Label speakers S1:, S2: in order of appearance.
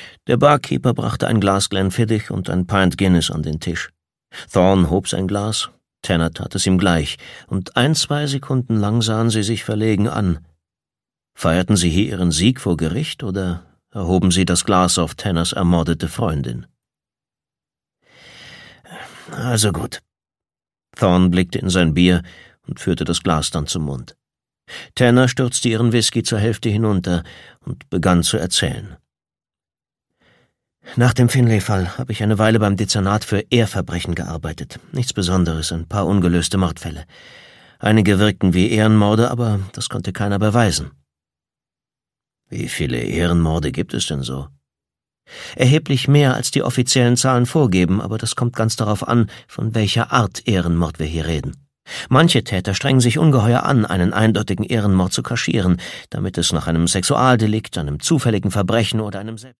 S1: Der Barkeeper brachte ein Glas Glenfiddich und ein Pint Guinness an den Tisch. Thorne hob sein Glas, Tanner tat es ihm gleich, und 1-2 Sekunden lang sahen sie sich verlegen an. Feierten sie hier ihren Sieg vor Gericht, oder erhoben sie das Glas auf Tanners ermordete Freundin? »Also gut.« Thorne blickte in sein Bier und führte das Glas dann zum Mund. Tanner stürzte ihren Whisky zur Hälfte hinunter und begann zu erzählen. »Nach dem Finlay-Fall habe ich eine Weile beim Dezernat für Ehrverbrechen gearbeitet. Nichts Besonderes, ein paar ungelöste Mordfälle. Einige wirkten wie Ehrenmorde, aber das konnte keiner beweisen.« »Wie viele Ehrenmorde gibt es denn so?« »Erheblich mehr, als die offiziellen Zahlen vorgeben, aber das kommt ganz darauf an, von welcher Art Ehrenmord wir hier reden. Manche Täter strengen sich ungeheuer an, einen eindeutigen Ehrenmord zu kaschieren, damit es nach einem Sexualdelikt, einem zufälligen Verbrechen oder einem